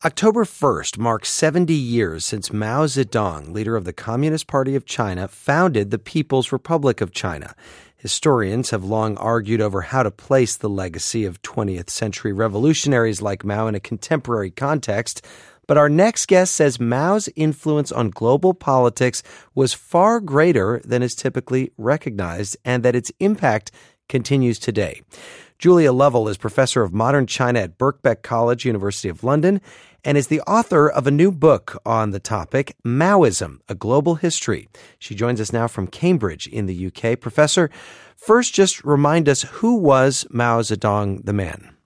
October 1st marks 70 years since Mao Zedong, leader of the Communist Party of China, founded the People's Republic of China. Historians have long argued over how to place the legacy of 20th century revolutionaries like Mao in a contemporary context. But our next guest says Mao's influence on global politics was far greater than is typically recognized, and that its impact continues today. Julia Lovell is professor of modern China at Birkbeck College, University of London, and is the author of a new book on the topic, Maoism, A Global History. She joins us now from Cambridge in the UK. Professor, first just remind us, who was Mao Zedong the man?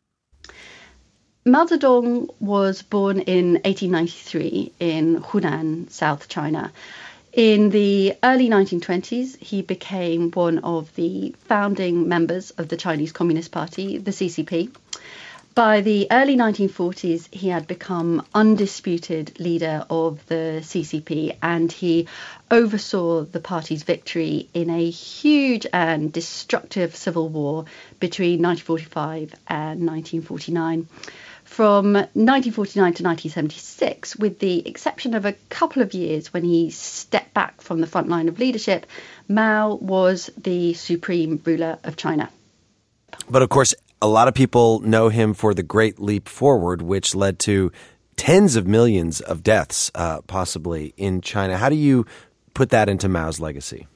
Mao Zedong was born in 1893 in Hunan, South China. In the early 1920s, he became one of the founding members of the Chinese Communist Party, the CCP. By the early 1940s, he had become undisputed leader of the CCP, and he oversaw the party's victory in a huge and destructive civil war between 1945 and 1949. From 1949 to 1976, with the exception of a couple of years when he stepped back from the front line of leadership, Mao was the supreme ruler of China. But of course, a lot of people know him for the Great Leap Forward, which led to tens of millions of deaths, possibly, in China. How do you put that into Mao's legacy?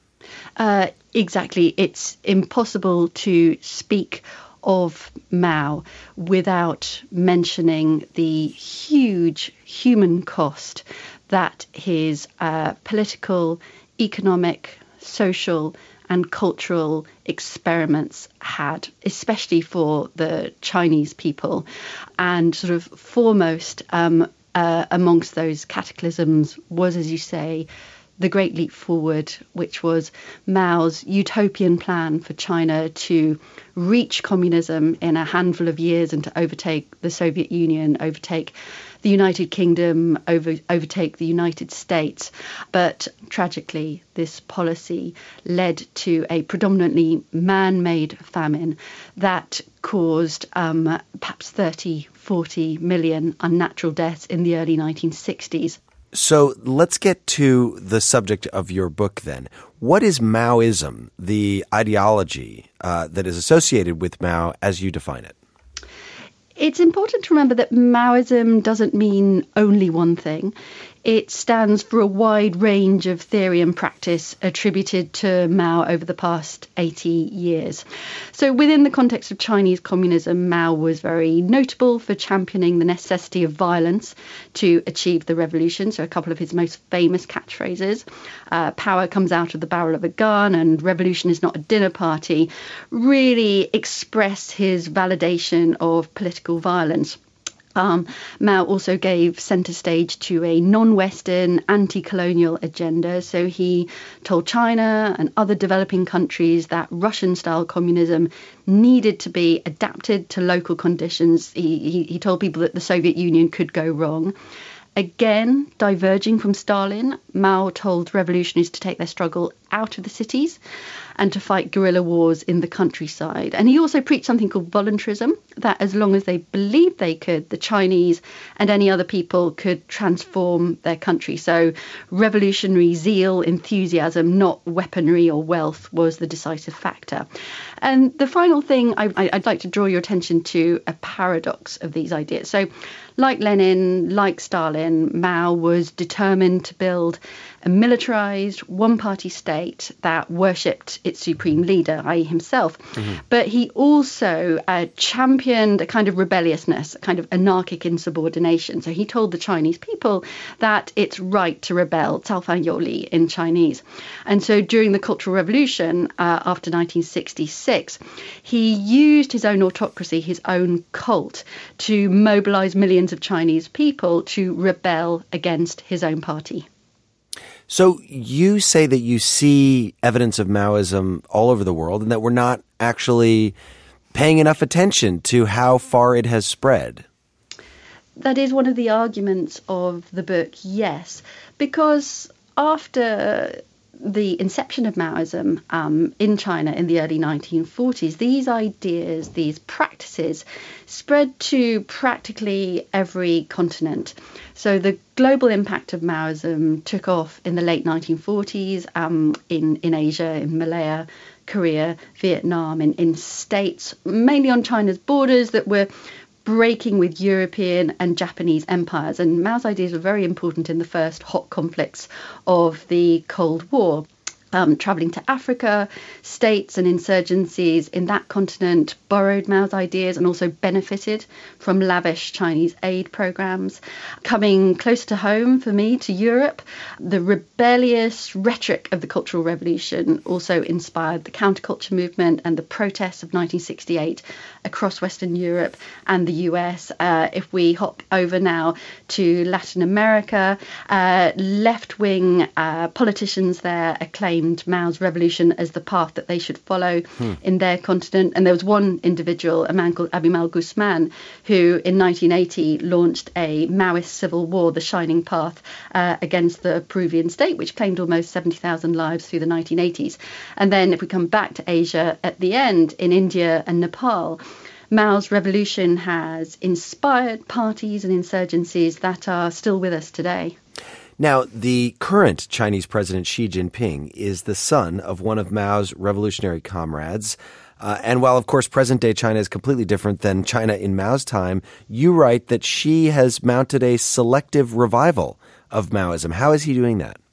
Exactly. It's impossible to speak of Mao without mentioning the huge human cost that his political, economic, social and cultural experiments had, especially for the Chinese people. And sort of foremost amongst those cataclysms was, as you say, the Great Leap Forward, which was Mao's utopian plan for China to reach communism in a handful of years and to overtake the Soviet Union, overtake the United Kingdom, overtake the United States. But tragically, this policy led to a predominantly man-made famine that caused perhaps 30, 40 million unnatural deaths in the early 1960s. So let's get to the subject of your book then. What is Maoism, the ideology that is associated with Mao as you define it? It's important to remember that Maoism doesn't mean only one thing. It stands for a wide range of theory and practice attributed to Mao over the past 80 years. So within the context of Chinese communism, Mao was very notable for championing the necessity of violence to achieve the revolution. So a couple of his most famous catchphrases, power comes out of the barrel of a gun and revolution is not a dinner party, really express his validation of political violence. Mao also gave centre stage to a non-Western, anti-colonial agenda. So he told China and other developing countries that Russian-style communism needed to be adapted to local conditions. He told people that the Soviet Union could go wrong. Again, diverging from Stalin, Mao told revolutionaries to take their struggle out of the cities and to fight guerrilla wars in the countryside. And he also preached something called voluntarism, that as long as they believed they could, the Chinese and any other people could transform their country. So revolutionary zeal, enthusiasm, not weaponry or wealth, was the decisive factor. And the final thing I'd like to draw your attention to a paradox of these ideas. So like Lenin, like Stalin, Mao was determined to build a militarized, one-party state that worshipped its supreme leader, i.e. himself. Mm-hmm. But he also championed a kind of rebelliousness, a kind of anarchic insubordination. So he told the Chinese people that it's right to rebel, 造反有理 in Chinese. And so during the Cultural Revolution after 1966, he used his own autocracy, his own cult, to mobilize millions of Chinese people to rebel against his own party. So you say that you see evidence of Maoism all over the world and that we're not actually paying enough attention to how far it has spread. That is one of the arguments of the book, yes, because after the inception of Maoism in China in the early 1940s, these ideas, these practices spread to practically every continent. So the global impact of Maoism took off in the late 1940s in Asia, in Malaya, Korea, Vietnam, in states, mainly on China's borders that were breaking with European and Japanese empires. And Mao's ideas were very important in the first hot conflicts of the Cold War. Travelling to Africa, states and insurgencies in that continent borrowed Mao's ideas and also benefited from lavish Chinese aid programs. Coming closer to home for me, to Europe, the rebellious rhetoric of the Cultural Revolution also inspired the counterculture movement and the protests of 1968 across Western Europe and the US. If we hop over now to Latin America, left-wing politicians there acclaimed Mao's revolution as the path that they should follow in their continent. And there was one individual, a man called Abimael Guzman, who in 1980 launched a Maoist civil war, the Shining Path, against the Peruvian state, which claimed almost 70,000 lives through the 1980s. And then if we come back to Asia at the end, in India and Nepal, Mao's revolution has inspired parties and insurgencies that are still with us today. Now, the current Chinese President Xi Jinping is the son of one of Mao's revolutionary comrades. And while, of course, present-day China is completely different than China in Mao's time, you write that Xi has mounted a selective revival of Maoism. How is he doing that?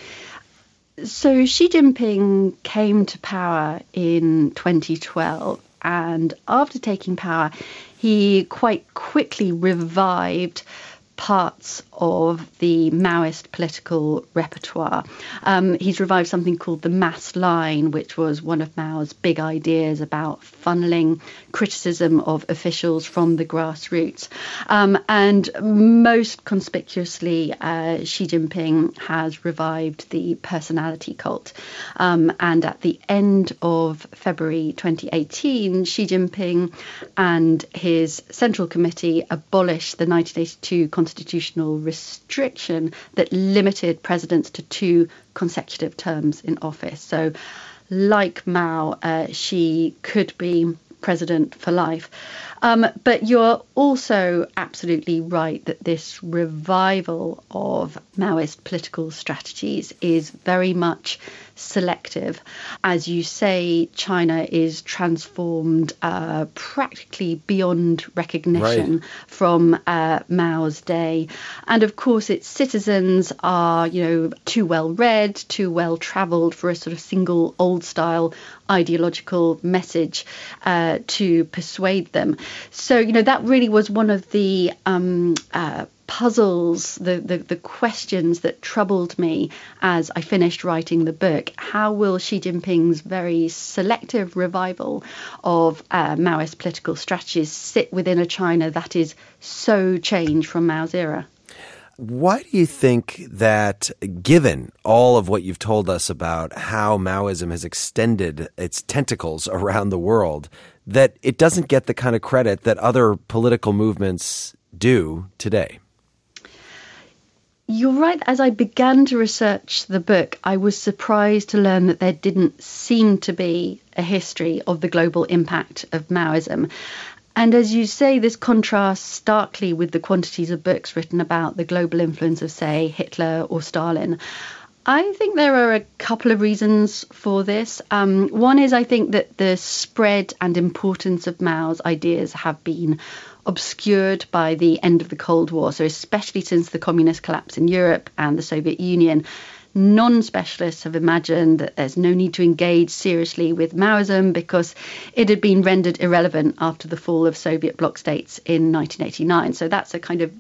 So Xi Jinping came to power in 2012. And after taking power, he quite quickly revived parts of the Maoist political repertoire. He's revived something called the mass line, which was one of Mao's big ideas about funneling criticism of officials from the grassroots. And most conspicuously, Xi Jinping has revived the personality cult. And at the end of February 2018, Xi Jinping and his Central Committee abolished the 1982 constitutional restriction that limited presidents to 2 consecutive terms in office. So, like Mao, Xi could be president for life. But you're also absolutely right that this revival of Maoist political strategies is very much selective. As you say, China is transformed practically beyond recognition from Mao's day. And of course, its citizens are, too well read, too well travelled for a sort of single old style ideological message to persuade them. So, that really was one of the puzzles, the questions that troubled me as I finished writing the book. How will Xi Jinping's very selective revival of Maoist political strategies sit within a China that is so changed from Mao's era? Why do you think that, given all of what you've told us about how Maoism has extended its tentacles around the world, that it doesn't get the kind of credit that other political movements do today? You're right. As I began to research the book, I was surprised to learn that there didn't seem to be a history of the global impact of Maoism. And as you say, this contrasts starkly with the quantities of books written about the global influence of, say, Hitler or Stalin. I think there are a couple of reasons for this. One is I think that the spread and importance of Mao's ideas have been obscured by the end of the Cold War. So especially since the communist collapse in Europe and the Soviet Union, non-specialists have imagined that there's no need to engage seriously with Maoism because it had been rendered irrelevant after the fall of Soviet bloc states in 1989. So that's a kind of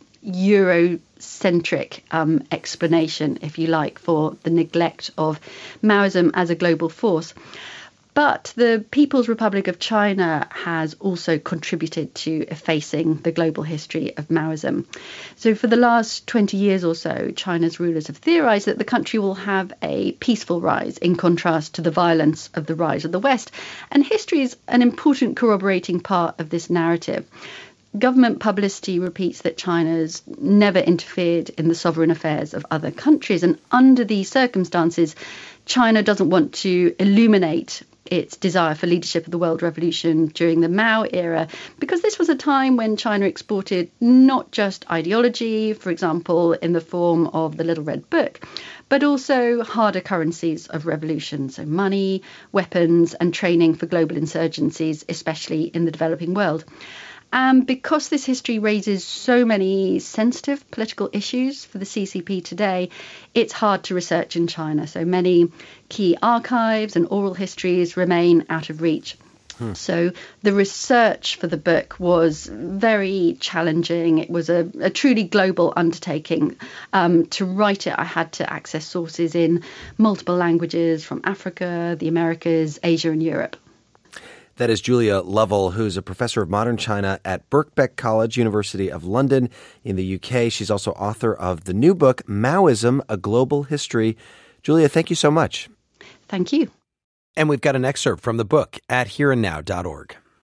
Eurocentric explanation, if you like, for the neglect of Maoism as a global force. But the People's Republic of China has also contributed to effacing the global history of Maoism. So for the last 20 years or so, China's rulers have theorized that the country will have a peaceful rise in contrast to the violence of the rise of the West. And history is an important corroborating part of this narrative. Government publicity repeats that China's never interfered in the sovereign affairs of other countries. And under these circumstances, China doesn't want to illuminate its desire for leadership of the world revolution during the Mao era, because this was a time when China exported not just ideology, for example, in the form of the Little Red Book, but also harder currencies of revolution, so money, weapons, and training for global insurgencies, especially in the developing world. And because this history raises so many sensitive political issues for the CCP today, it's hard to research in China. So many key archives and oral histories remain out of reach. So the research for the book was very challenging. It was a truly global undertaking. To write it, I had to access sources in multiple languages from Africa, the Americas, Asia, and Europe. That is Julia Lovell, who's a professor of modern China at Birkbeck College, University of London in the UK. She's also author of the new book, Maoism, A Global History. Julia, thank you so much. Thank you. And we've got an excerpt from the book at hereandnow.org.